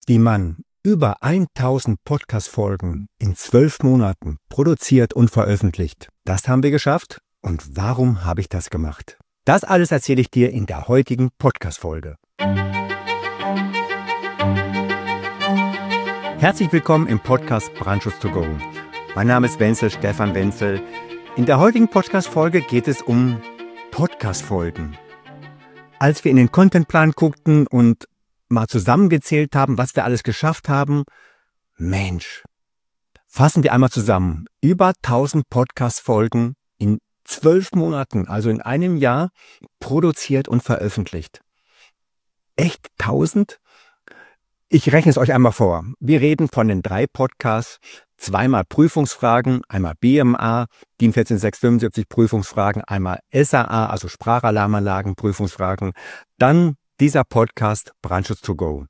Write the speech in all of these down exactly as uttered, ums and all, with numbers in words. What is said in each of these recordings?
Wie man über tausend Podcast-Folgen in zwölf Monaten produziert und veröffentlicht. Das haben wir geschafft. Und warum habe ich das gemacht? Das alles erzähle ich dir in der heutigen Podcast-Folge. Herzlich willkommen im Podcast Brandschutz to go. Mein Name ist Wenzel, Stefan Wenzel. In der heutigen Podcast-Folge geht es um Podcast-Folgen. Als wir in den Contentplan guckten und mal zusammengezählt haben, was wir alles geschafft haben, Mensch, fassen wir einmal zusammen. Über tausend Podcast-Folgen in zwölf Monaten, also in einem Jahr, produziert und veröffentlicht. Echt tausend? Ich rechne es euch einmal vor. Wir reden von den drei Podcasts, zweimal Prüfungsfragen, einmal B M A, DIN eins vier sechs fünf sieben Prüfungsfragen, einmal S A A, also Sprachalarmanlagen, Prüfungsfragen, dann dieser Podcast Brandschutz to go.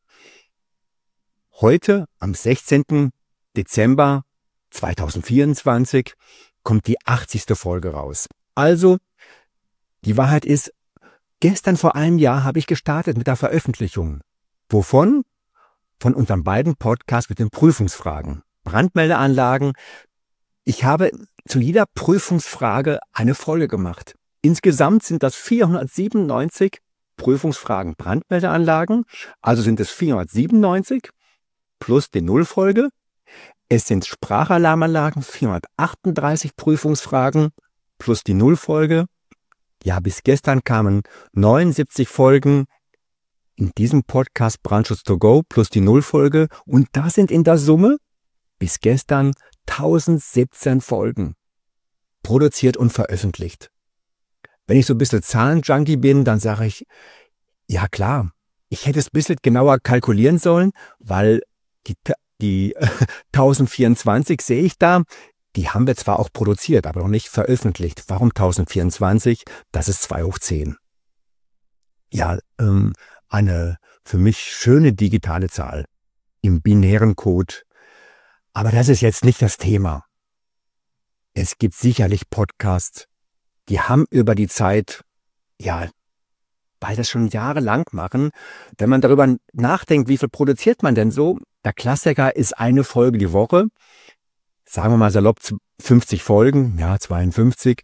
Heute, am sechzehnten Dezember zweitausendvierundzwanzig, kommt die achtzigste Folge raus. Also, die Wahrheit ist, gestern vor einem Jahr habe ich gestartet mit der Veröffentlichung. Wovon? Von unseren beiden Podcasts mit den Prüfungsfragen. Brandmeldeanlagen. Ich habe zu jeder Prüfungsfrage eine Folge gemacht. Insgesamt sind das vierhundertsiebenundneunzig Prüfungsfragen Brandmeldeanlagen, also sind es vierhundertsiebenundneunzig plus die Nullfolge. Es sind Sprachalarmanlagen, vierhundertachtunddreißig Prüfungsfragen plus die Nullfolge. Ja, bis gestern kamen neunundsiebzig Folgen in diesem Podcast Brandschutz to go plus die Nullfolge und da sind in der Summe bis gestern tausendsiebzehn Folgen produziert und veröffentlicht. Wenn ich so ein bisschen Zahlenjunkie bin, dann sage ich, ja klar, ich hätte es ein bisschen genauer kalkulieren sollen, weil die, die äh, tausendvierundzwanzig sehe ich da, die haben wir zwar auch produziert, aber noch nicht veröffentlicht. Warum tausendvierundzwanzig? Das ist zwei hoch zehn. Ja, ähm, eine für mich schöne digitale Zahl im binären Code. Aber das ist jetzt nicht das Thema. Es gibt sicherlich Podcasts, die haben über die Zeit, ja, weil das schon jahrelang machen, wenn man darüber nachdenkt, wie viel produziert man denn so? Der Klassiker ist eine Folge die Woche, sagen wir mal salopp fünfzig Folgen, ja, zweiundfünfzig.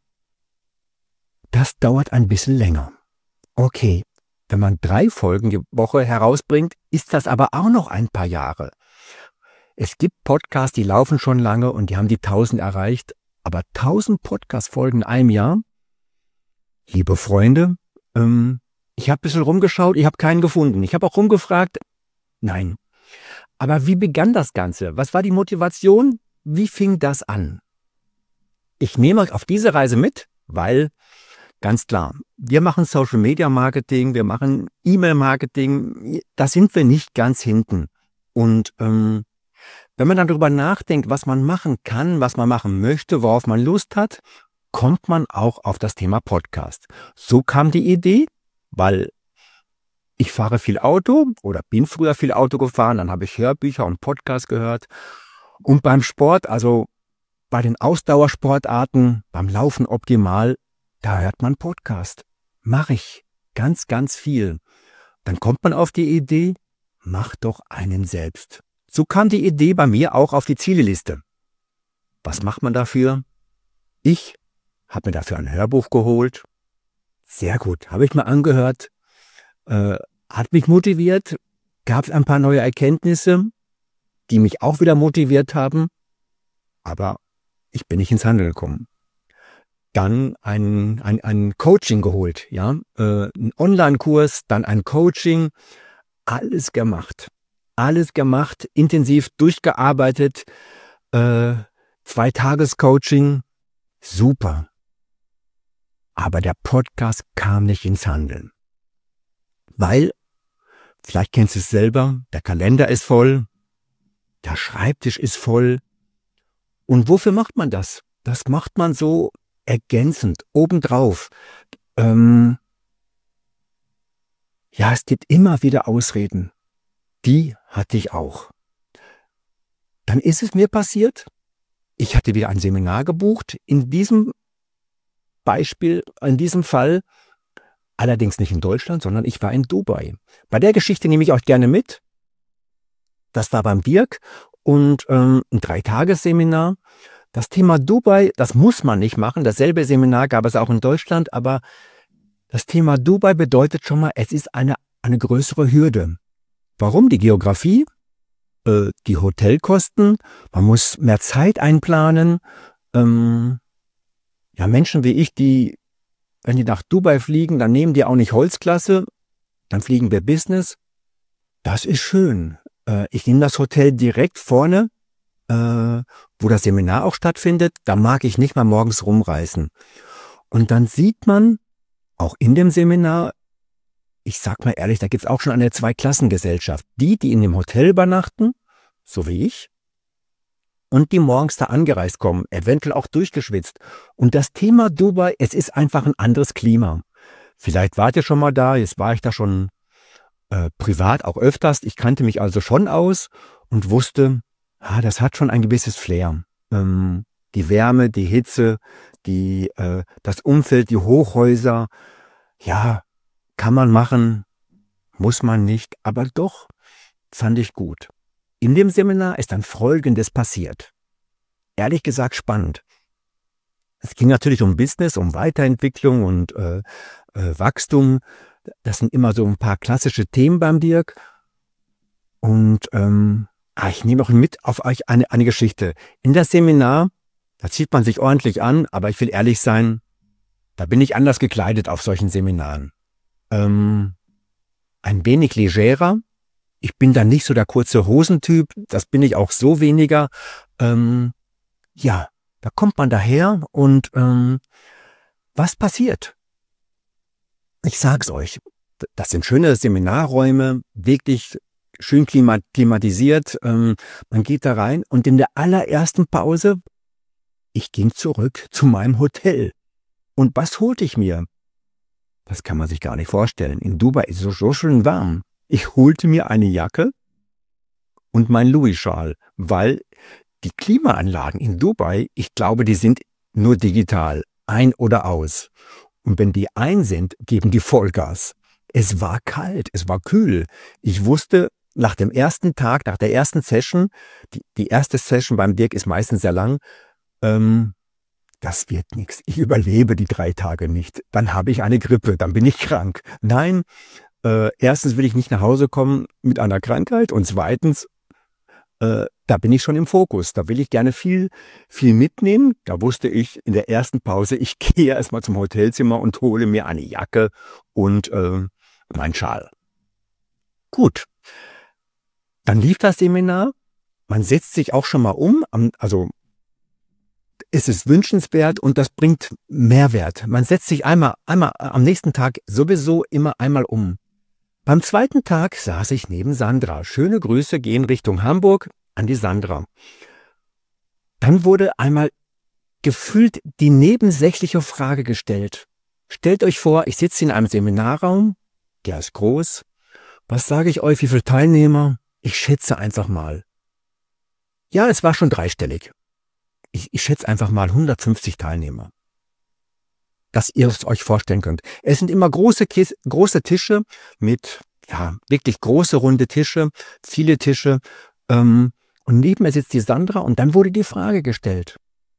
Das dauert ein bisschen länger. Okay, wenn man drei Folgen die Woche herausbringt, ist das aber auch noch ein paar Jahre. Es gibt Podcasts, die laufen schon lange und die haben die tausend erreicht. Aber tausend Podcast-Folgen in einem Jahr? Liebe Freunde, ähm, ich habe ein bisschen rumgeschaut, ich habe keinen gefunden. Ich habe auch rumgefragt, nein. Aber wie begann das Ganze? Was war die Motivation? Wie fing das an? Ich nehme euch auf diese Reise mit, weil, ganz klar, wir machen Social-Media-Marketing, wir machen E-Mail-Marketing, da sind wir nicht ganz hinten. Und ähm, wenn man dann darüber nachdenkt, was man machen kann, was man machen möchte, worauf man Lust hat, kommt man auch auf das Thema Podcast. So kam die Idee, weil ich fahre viel Auto oder bin früher viel Auto gefahren, dann habe ich Hörbücher und Podcasts gehört. Und beim Sport, also bei den Ausdauersportarten, beim Laufen optimal, da hört man Podcast. Mache ich ganz, ganz viel. Dann kommt man auf die Idee, mach doch einen selbst. So kam die Idee bei mir auch auf die Zieleliste. Was macht man dafür? Ich habe mir dafür ein Hörbuch geholt. Sehr gut, habe ich mir angehört. Äh, hat mich motiviert. Gab es ein paar neue Erkenntnisse, die mich auch wieder motiviert haben. Aber ich bin nicht ins Handeln gekommen. Dann ein, ein, ein Coaching geholt. Ja? Äh, ein Online-Kurs, dann ein Coaching. Alles gemacht. Alles gemacht, intensiv durchgearbeitet, äh, Zwei-Tages-Coaching, super. Aber der Podcast kam nicht ins Handeln. Weil, vielleicht kennst du es selber, der Kalender ist voll, der Schreibtisch ist voll. Und wofür macht man das? Das macht man so ergänzend, obendrauf. Ähm, ja, es gibt immer wieder Ausreden. Die hatte ich auch. Dann ist es mir passiert, ich hatte wieder ein Seminar gebucht, in diesem Beispiel, in diesem Fall, allerdings nicht in Deutschland, sondern ich war in Dubai. Bei der Geschichte nehme ich euch gerne mit. Das war beim Dirk und ähm, ein Dreitagesseminar. Das Thema Dubai, das muss man nicht machen. Dasselbe Seminar gab es auch in Deutschland, aber das Thema Dubai bedeutet schon mal, es ist eine, eine größere Hürde. Warum? Die Geografie, äh, die Hotelkosten, man muss mehr Zeit einplanen. Ähm, ja, Menschen wie ich, die, wenn die nach Dubai fliegen, dann nehmen die auch nicht Holzklasse, dann fliegen wir Business. Das ist schön. Äh, ich nehme das Hotel direkt vorne, äh, wo das Seminar auch stattfindet. Da mag ich nicht mal morgens rumreisen. Und dann sieht man, auch in dem Seminar, ich sag mal ehrlich, da gibt es auch schon eine Zweiklassengesellschaft. Die, die in dem Hotel übernachten, so wie ich, und die morgens da angereist kommen, eventuell auch durchgeschwitzt. Und das Thema Dubai, es ist einfach ein anderes Klima. Vielleicht wart ihr schon mal da, jetzt war ich da schon äh, privat auch öfters. Ich kannte mich also schon aus und wusste, ah, das hat schon ein gewisses Flair. Ähm, die Wärme, die Hitze, die, äh, das Umfeld, die Hochhäuser, ja, kann man machen, muss man nicht, aber doch fand ich gut. In dem Seminar ist dann Folgendes passiert. Ehrlich gesagt spannend. Es ging natürlich um Business, um Weiterentwicklung und äh, äh, Wachstum. Das sind immer so ein paar klassische Themen beim Dirk. Und ähm, ah, ich nehme auch mit auf euch eine, eine Geschichte. In das Seminar, da zieht man sich ordentlich an, aber ich will ehrlich sein, da bin ich anders gekleidet auf solchen Seminaren. Ähm, ein wenig legerer. Ich bin dann nicht so der kurze Hosentyp, das bin ich auch so weniger. Ähm, ja, da kommt man daher und ähm, was passiert? Ich sag's euch, das sind schöne Seminarräume, wirklich schön klimatisiert. Ähm, man geht da rein und in der allerersten Pause, ich ging zurück zu meinem Hotel. Und was holte ich mir? Das kann man sich gar nicht vorstellen. In Dubai ist es so schön warm. Ich holte mir eine Jacke und mein Louis-Schal, weil die Klimaanlagen in Dubai, ich glaube, die sind nur digital, ein oder aus. Und wenn die ein sind, geben die Vollgas. Es war kalt, es war kühl. Ich wusste nach dem ersten Tag, nach der ersten Session, die, die erste Session beim Dirk ist meistens sehr lang, ähm, das wird nichts. Ich überlebe die drei Tage nicht. Dann habe ich eine Grippe, dann bin ich krank. Nein, Äh, erstens will ich nicht nach Hause kommen mit einer Krankheit und zweitens, äh, da bin ich schon im Fokus. Da will ich gerne viel, viel mitnehmen. Da wusste ich in der ersten Pause, ich gehe erstmal zum Hotelzimmer und hole mir eine Jacke und äh, meinen Schal. Gut, dann lief das Seminar. Man setzt sich auch schon mal um, also es ist wünschenswert und das bringt Mehrwert. Man setzt sich einmal, einmal am nächsten Tag sowieso immer einmal um. Beim zweiten Tag saß ich neben Sandra. Schöne Grüße gehen Richtung Hamburg an die Sandra. Dann wurde einmal gefühlt die nebensächliche Frage gestellt. Stellt euch vor, ich sitze in einem Seminarraum, der ist groß. Was sage ich euch, wie viele Teilnehmer? Ich schätze einfach mal. Ja, es war schon dreistellig. Ich, ich schätze einfach mal hundertfünfzig Teilnehmer. Dass ihr es euch vorstellen könnt. Es sind immer große, Kis- große Tische mit, ja, wirklich große runde Tische, viele Tische. Ähm, und neben mir sitzt die Sandra und dann wurde die Frage gestellt.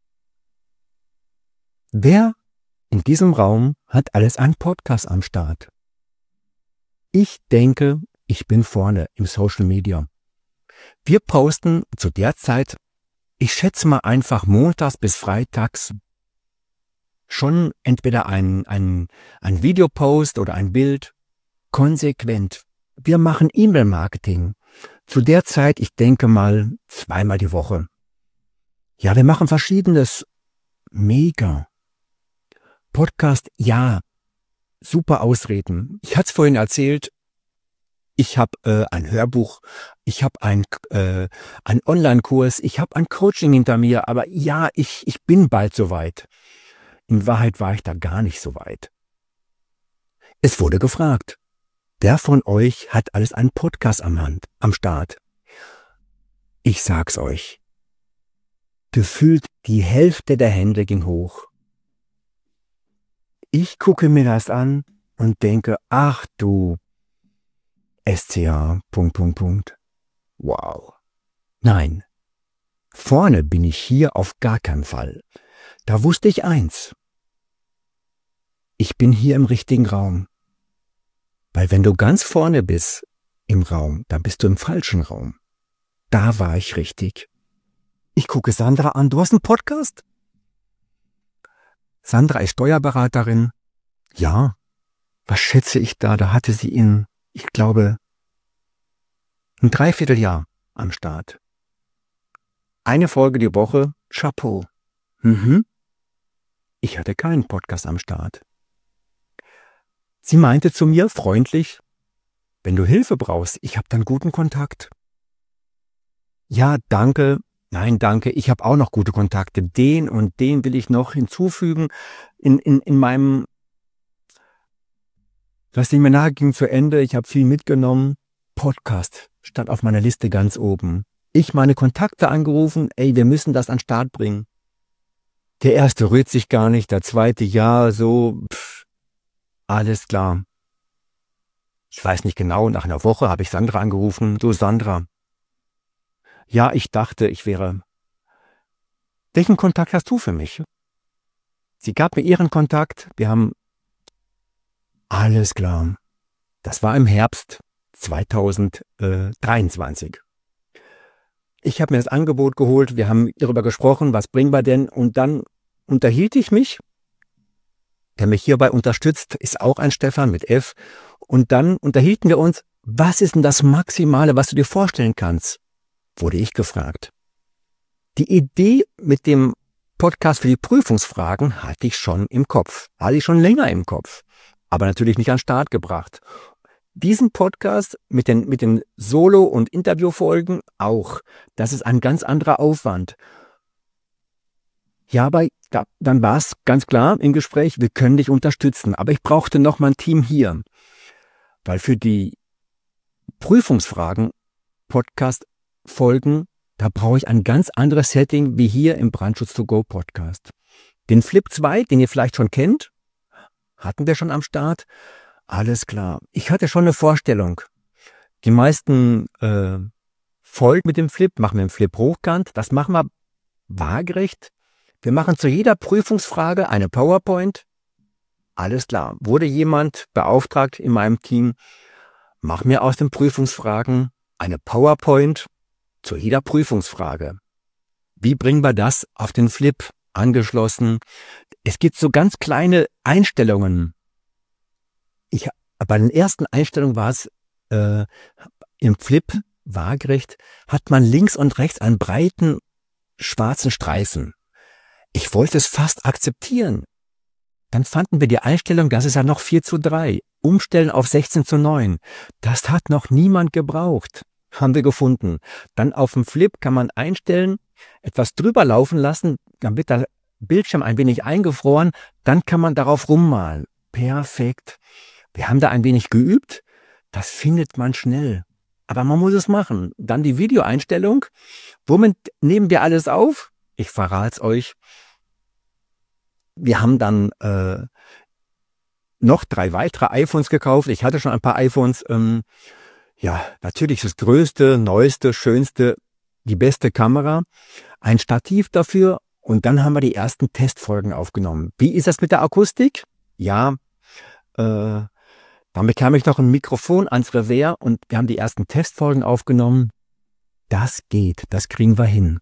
Wer in diesem Raum hat alles einen Podcast am Start? Ich denke, ich bin vorne im Social Media. Wir posten zu der Zeit, ich schätze mal einfach montags bis freitags, schon entweder ein, ein, ein Videopost oder ein Bild, konsequent. Wir machen E-Mail-Marketing. Zu der Zeit, ich denke mal, zweimal die Woche. Ja, wir machen Verschiedenes. Mega. Podcast, ja. Super Ausreden. Ich hatte es vorhin erzählt, ich habe äh, ein Hörbuch, ich habe ein, äh, einen Online-Kurs, ich habe ein Coaching hinter mir, aber ja, ich, ich bin bald soweit. In Wahrheit war ich da gar nicht so weit. Es wurde gefragt, wer von euch hat alles einen Podcast am Hand, am Start? Ich sag's euch. Gefühlt die Hälfte der Hände ging hoch. Ich gucke mir das an und denke, ach du, S C A, Punkt, Punkt, Punkt. Wow. Nein, vorne bin ich hier auf gar keinen Fall. Da wusste ich eins. Ich bin hier im richtigen Raum. Weil wenn du ganz vorne bist im Raum, dann bist du im falschen Raum. Da war ich richtig. Ich gucke Sandra an. Du hast einen Podcast? Sandra ist Steuerberaterin. Ja. Was schätze ich da? Da hatte sie in, ich glaube, ein Dreivierteljahr am Start. Eine Folge die Woche. Chapeau. Mhm. Ich hatte keinen Podcast am Start. Sie meinte zu mir freundlich, wenn du Hilfe brauchst, ich habe dann guten Kontakt. Ja, danke. Nein, danke. Ich habe auch noch gute Kontakte. Den und den will ich noch hinzufügen in, in, in meinem... Das Seminar ging zu Ende. Ich habe viel mitgenommen. Podcast stand auf meiner Liste ganz oben. Ich meine Kontakte angerufen. Ey, wir müssen das an den Start bringen. Der erste rührt sich gar nicht. Der zweite, ja, so... Pff. Alles klar. Ich weiß nicht genau, nach einer Woche habe ich Sandra angerufen. Du Sandra. Ja, ich dachte, ich wäre... Welchen Kontakt hast du für mich? Sie gab mir ihren Kontakt. Wir haben... Alles klar. Das war im Herbst zweitausenddreiundzwanzig. Ich habe mir das Angebot geholt. Wir haben darüber gesprochen, was bringen wir denn? Und dann unterhielt ich mich. Der mich hierbei unterstützt, ist auch ein Stefan mit F. Und dann unterhielten wir uns, was ist denn das Maximale, was du dir vorstellen kannst? Wurde ich gefragt. Die Idee mit dem Podcast für die Prüfungsfragen hatte ich schon im Kopf. Hatte ich schon länger im Kopf. Aber natürlich nicht an den Start gebracht. Diesen Podcast mit den, mit den Solo- und Interviewfolgen auch. Das ist ein ganz anderer Aufwand. Ja, aber da, dann war es ganz klar im Gespräch, wir können dich unterstützen. Aber ich brauchte noch mal ein Team hier. Weil für die Prüfungsfragen, Podcast-Folgen, da brauche ich ein ganz anderes Setting wie hier im Brandschutz to go Podcast. Den Flip zwei, den ihr vielleicht schon kennt, hatten wir schon am Start. Alles klar. Ich hatte schon eine Vorstellung. Die meisten äh, Folgen mit dem Flip machen wir im Flip hochkant. Das machen wir waagerecht. Wir machen zu jeder Prüfungsfrage eine PowerPoint. Alles klar. Wurde jemand beauftragt in meinem Team, mach mir aus den Prüfungsfragen eine PowerPoint zu jeder Prüfungsfrage. Wie bringen wir das auf den Flip angeschlossen? Es gibt so ganz kleine Einstellungen. Ich, bei den ersten Einstellungen war es äh, im Flip waagerecht, hat man links und rechts einen breiten schwarzen Streifen. Ich wollte es fast akzeptieren. Dann fanden wir die Einstellung, das ist ja noch vier zu drei. Umstellen auf sechzehn zu neun. Das hat noch niemand gebraucht. Haben wir gefunden. Dann auf dem Flip kann man einstellen, etwas drüber laufen lassen, dann wird der Bildschirm ein wenig eingefroren, dann kann man darauf rummalen. Perfekt. Wir haben da ein wenig geübt. Das findet man schnell. Aber man muss es machen. Dann die Videoeinstellung. Womit nehmen wir alles auf? Ich verrate es euch. Wir haben dann äh, noch drei weitere iPhones gekauft. Ich hatte schon ein paar iPhones. Ähm, ja, natürlich das größte, neueste, schönste, die beste Kamera. Ein Stativ dafür. Und dann haben wir die ersten Testfolgen aufgenommen. Wie ist das mit der Akustik? Ja, äh, dann bekam ich noch ein Mikrofon ans Revers und wir haben die ersten Testfolgen aufgenommen. Das geht, das kriegen wir hin.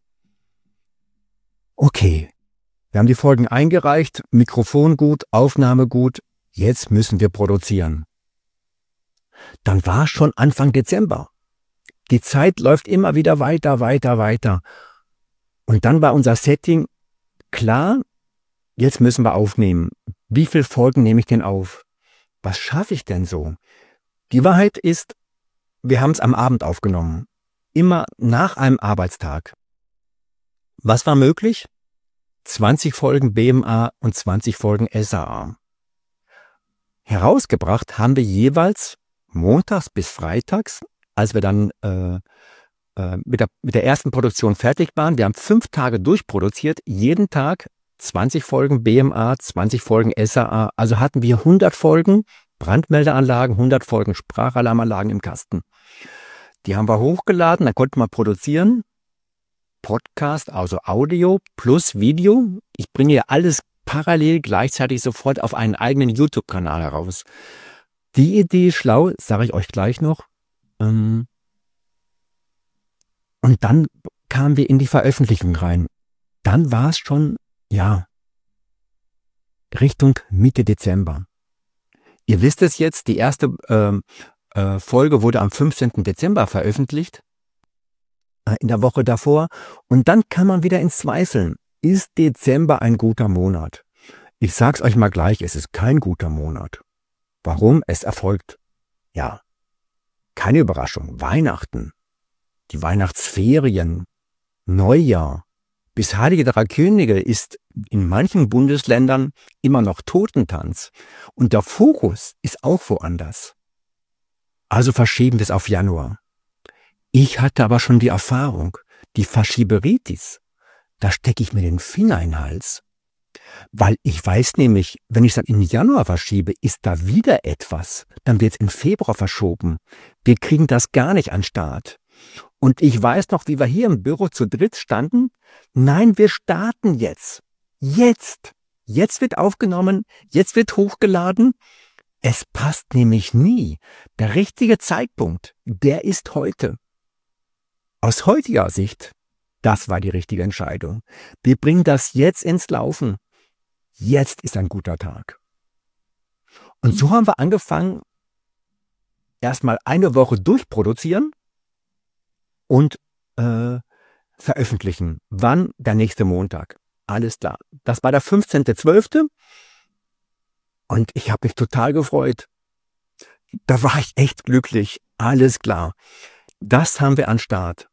Okay, wir haben die Folgen eingereicht, Mikrofon gut, Aufnahme gut, jetzt müssen wir produzieren. Dann war schon Anfang Dezember. Die Zeit läuft immer wieder weiter, weiter, weiter. Und dann war unser Setting klar, jetzt müssen wir aufnehmen. Wie viele Folgen nehme ich denn auf? Was schaffe ich denn so? Die Wahrheit ist, wir haben es am Abend aufgenommen. Immer nach einem Arbeitstag. Was war möglich? zwanzig Folgen B M A und zwanzig Folgen S A A. Herausgebracht haben wir jeweils montags bis freitags, als wir dann äh, äh, mit, der, mit der ersten Produktion fertig waren. Wir haben fünf Tage durchproduziert, jeden Tag zwanzig Folgen B M A, zwanzig Folgen S A A. Also hatten wir hundert Folgen Brandmeldeanlagen, hundert Folgen Sprachalarmanlagen im Kasten. Die haben wir hochgeladen, dann konnten wir produzieren. Podcast, also Audio plus Video. Ich bringe ja alles parallel gleichzeitig sofort auf einen eigenen YouTube-Kanal heraus. Die Idee ist schlau, sage ich euch gleich noch. Und dann kamen wir in die Veröffentlichung rein. Dann war es schon, ja, Richtung Mitte Dezember. Ihr wisst es jetzt, die erste äh, äh, Folge wurde am fünfzehnten Dezember veröffentlicht, äh, in der Woche davor. Und dann kann man wieder ins Zweifeln. Ist Dezember ein guter Monat? Ich sag's euch mal gleich, es ist kein guter Monat. Warum? Es erfolgt, ja, keine Überraschung, Weihnachten, die Weihnachtsferien, Neujahr. Bis Heilige Drei Könige ist in manchen Bundesländern immer noch Totentanz und der Fokus ist auch woanders. Also verschieben wir es auf Januar. Ich hatte aber schon die Erfahrung, die Verschieberitis, da stecke ich mir den Finger in den Hals. Weil ich weiß nämlich, wenn ich es dann in Januar verschiebe, ist da wieder etwas. Dann wird es in Februar verschoben. Wir kriegen das gar nicht an den Start. Und ich weiß noch, wie wir hier im Büro zu dritt standen. Nein, wir starten jetzt. Jetzt. Jetzt wird aufgenommen. Jetzt wird hochgeladen. Es passt nämlich nie. Der richtige Zeitpunkt, der ist heute. Aus heutiger Sicht, das war die richtige Entscheidung. Wir bringen das jetzt ins Laufen. Jetzt ist ein guter Tag. Und so haben wir angefangen, erstmal eine Woche durchproduzieren und äh, veröffentlichen. Wann? Der nächste Montag. Alles klar. Das war der fünfzehnte zwölfte und ich habe mich total gefreut. Da war ich echt glücklich. Alles klar. Das haben wir an Start.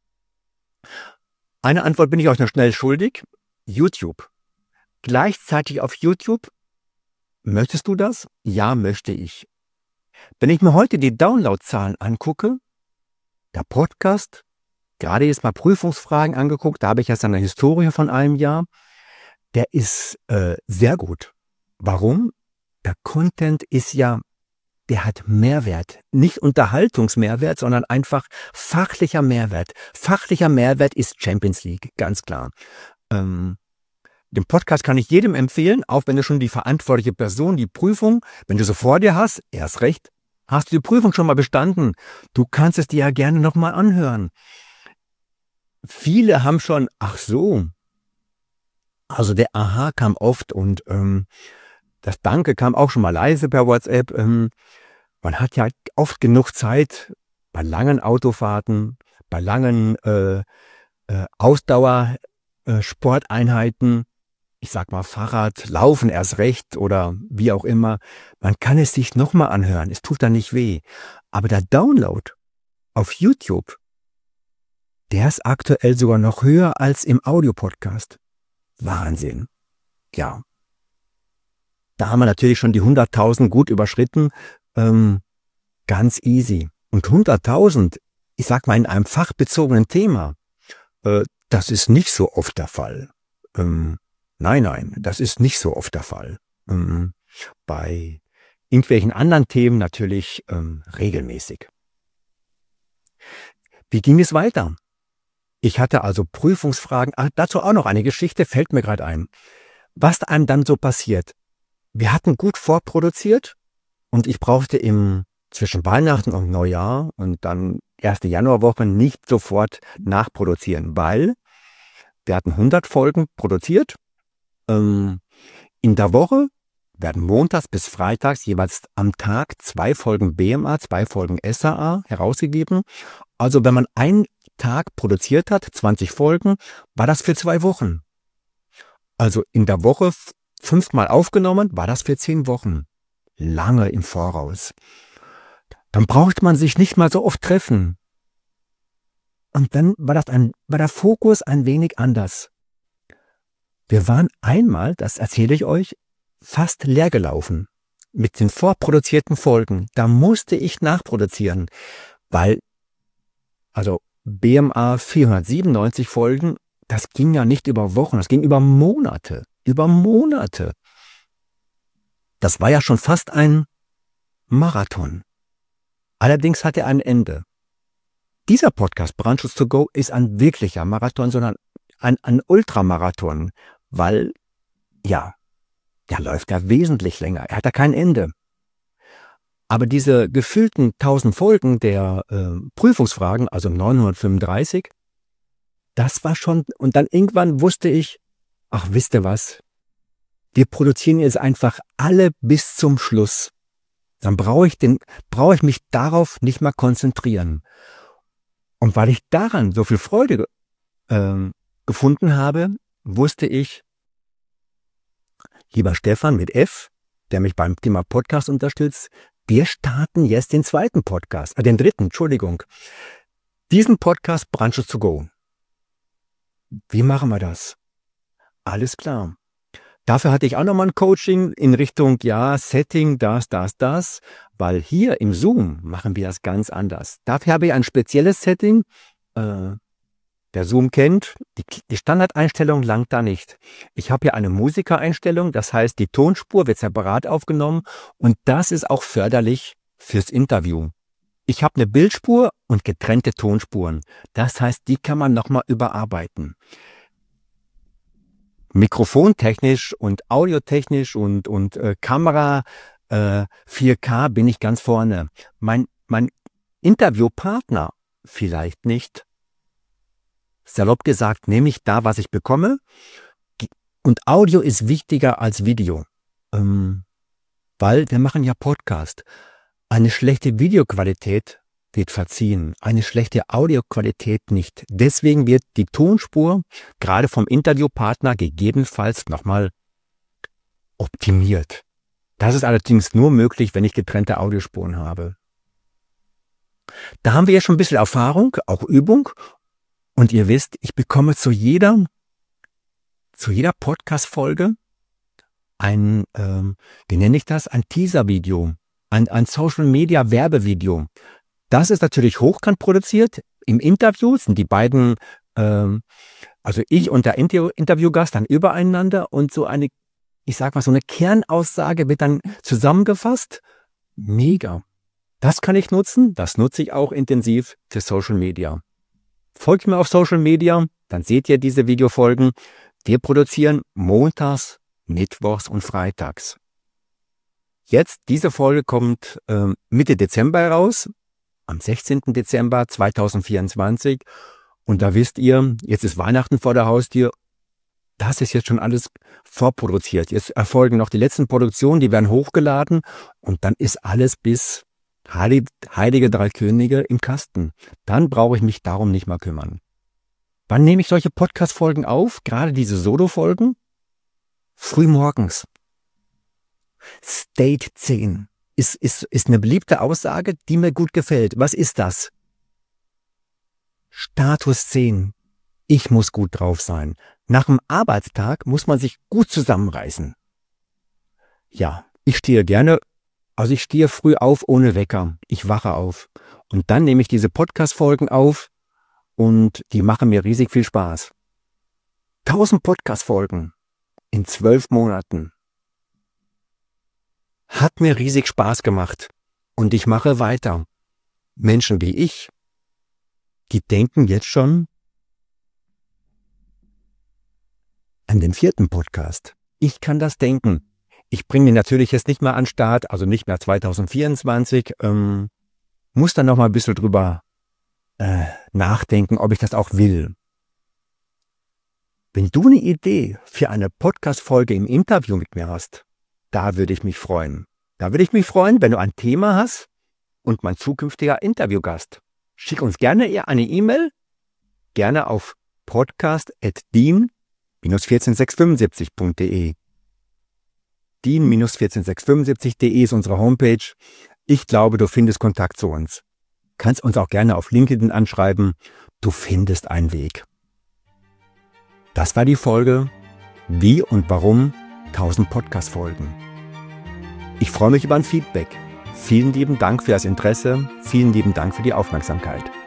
Eine Antwort bin ich euch noch schnell schuldig. YouTube. Gleichzeitig auf YouTube. Möchtest du das? Ja, möchte ich. Wenn ich mir heute die Downloadzahlen angucke, der Podcast, gerade jetzt mal Prüfungsfragen angeguckt, da habe ich jetzt eine Historie von einem Jahr, der ist äh, sehr gut. Warum? Der Content ist ja, der hat Mehrwert. Nicht Unterhaltungsmehrwert, sondern einfach fachlicher Mehrwert. Fachlicher Mehrwert ist Champions League, ganz klar. Ähm, Den Podcast kann ich jedem empfehlen, auch wenn du schon die verantwortliche Person, die Prüfung, wenn du sie vor dir hast, erst recht, hast du die Prüfung schon mal bestanden. Du kannst es dir ja gerne nochmal anhören. Viele haben schon, ach so, also der Aha kam oft und ähm, das Danke kam auch schon mal leise per WhatsApp. Ähm, man hat ja oft genug Zeit bei langen Autofahrten, bei langen äh, äh, Ausdauer-Sporteinheiten, ich sag mal Fahrrad, Laufen erst recht oder wie auch immer. Man kann es sich nochmal anhören, es tut dann nicht weh. Aber der Download auf YouTube, der ist aktuell sogar noch höher als im Audiopodcast. Wahnsinn. Ja. Da haben wir natürlich schon die hunderttausend gut überschritten. Ähm, ganz easy. Und hunderttausend, ich sag mal in einem fachbezogenen Thema, äh, das ist nicht so oft der Fall. Ähm, Nein, nein, das ist nicht so oft der Fall. Ähm, bei irgendwelchen anderen Themen natürlich ähm, regelmäßig. Wie ging es weiter? Ich hatte also Prüfungsfragen. Ach, dazu auch noch eine Geschichte, fällt mir gerade ein. Was einem dann so passiert. Wir hatten gut vorproduziert und ich brauchte im zwischen Weihnachten und Neujahr und dann erste Januarwoche nicht sofort nachproduzieren, weil wir hatten hundert Folgen produziert. In der Woche werden montags bis freitags jeweils am Tag zwei Folgen B M A, zwei Folgen S A A herausgegeben. Also wenn man einen Tag produziert hat, zwanzig Folgen, war das für zwei Wochen. Also in der Woche fünfmal aufgenommen, war das für zehn Wochen. Lange im Voraus. Dann braucht man sich nicht mal so oft treffen. Und dann war, das ein, war der Fokus ein wenig anders. Wir waren einmal, das erzähle ich euch, fast leer gelaufen mit den vorproduzierten Folgen. Da musste ich nachproduzieren, weil, also B M A vierhundertsiebenundneunzig Folgen, das ging ja nicht über Wochen, das ging über Monate, über Monate. Das war ja schon fast ein Marathon. Allerdings hat er ein Ende. dieser Podcast Brandschutz to go ist ein wirklicher Marathon, sondern ein, ein Ultramarathon, weil, ja, der läuft ja wesentlich länger. Er hat ja kein Ende. Aber diese gefüllten tausend Folgen der äh, Prüfungsfragen, also neunhundertfünfunddreißig, das war schon, und dann irgendwann wusste ich, ach, wisst ihr was, wir produzieren jetzt einfach alle bis zum Schluss. Dann brauche ich den, brauche ich mich darauf nicht mehr konzentrieren. Und weil ich daran so viel Freude äh, gefunden habe, wusste ich, lieber Stefan mit F, der mich beim Thema Podcast unterstützt, wir starten jetzt den zweiten Podcast, äh, den dritten, Entschuldigung. Diesen Podcast Brandschutz to go. Wie machen wir das? Alles klar. Dafür hatte ich auch nochmal ein Coaching in Richtung, ja, Setting, das, das, das, weil hier im Zoom machen wir das ganz anders. Dafür habe ich ein spezielles Setting. Äh, wer Zoom kennt, die, die Standardeinstellung langt da nicht. Ich habe hier eine Musikereinstellung, das heißt, die Tonspur wird separat aufgenommen und das ist auch förderlich fürs Interview. Ich habe eine Bildspur und getrennte Tonspuren. Das heißt, die kann man nochmal überarbeiten. Mikrofontechnisch und audiotechnisch und, und äh, Kamera äh, vier K bin ich ganz vorne. Mein, mein Interviewpartner vielleicht nicht. Salopp gesagt, nehme ich da, was ich bekomme. Und Audio ist wichtiger als Video. Ähm, weil wir machen ja Podcast. Eine schlechte Videoqualität wird verziehen, eine schlechte Audioqualität nicht. Deswegen wird die Tonspur gerade vom Interviewpartner gegebenenfalls nochmal optimiert. Das ist allerdings nur möglich, wenn ich getrennte Audiospuren habe. Da haben wir ja schon ein bisschen Erfahrung, auch Übung. Und ihr wisst, ich bekomme zu jeder, zu jeder Podcast-Folge ein, ähm, wie nenne ich das, ein Teaser-Video, ein, ein Social-Media-Werbevideo. Das ist natürlich hochkant produziert. Im Interview sind die beiden, ähm, also ich und der Inter- Interviewgast dann übereinander und so eine, ich sag mal, so eine Kernaussage wird dann zusammengefasst. Mega. Das kann ich nutzen, das nutze ich auch intensiv für Social Media. Folgt mir auf Social Media, dann seht ihr diese Videofolgen. Wir produzieren montags, mittwochs und freitags. Jetzt, diese Folge kommt äh, Mitte Dezember heraus, am sechzehnten Dezember zweitausendvierundzwanzig. Und da wisst ihr, jetzt ist Weihnachten vor der Haustür. Das ist jetzt schon alles vorproduziert. Jetzt erfolgen noch die letzten Produktionen, die werden hochgeladen. Und dann ist alles bis Heilige, Heilige Drei Könige im Kasten. Dann brauche ich mich darum nicht mehr kümmern. Wann nehme ich solche Podcast-Folgen auf? Gerade diese Solo-Folgen? Frühmorgens. State zehn ist, ist, ist eine beliebte Aussage, die mir gut gefällt. Was ist das? Status zehn. Ich muss gut drauf sein. Nach dem Arbeitstag muss man sich gut zusammenreißen. Ja, ich stehe gerne, also ich stehe früh auf ohne Wecker. Ich wache auf. Und dann nehme ich diese Podcast-Folgen auf und die machen mir riesig viel Spaß. Tausend Podcast-Folgen in zwölf Monaten. Hat mir riesig Spaß gemacht. Und ich mache weiter. Menschen wie ich, die denken jetzt schon an den vierten Podcast. Ich kann das denken. Ich bringe den natürlich jetzt nicht mehr an den Start, also nicht mehr zweitausendvierundzwanzig. Ähm, muss dann noch mal ein bisschen drüber äh, nachdenken, ob ich das auch will. Wenn du eine Idee für eine Podcast-Folge im Interview mit mir hast, da würde ich mich freuen. Da würde ich mich freuen, wenn du ein Thema hast und mein zukünftiger Interviewgast. Schick uns gerne eine E-Mail, gerne auf podcast at dien dash ein vier sechs fünf sieben punkt de. dien dash ein vier sechs fünf sieben punkt de ist unsere Homepage. Ich glaube, du findest Kontakt zu uns. Kannst uns auch gerne auf LinkedIn anschreiben. Du findest einen Weg. Das war die Folge Wie und Warum tausend Podcast-Folgen. Ich freue mich über ein Feedback. Vielen lieben Dank für das Interesse. Vielen lieben Dank für die Aufmerksamkeit.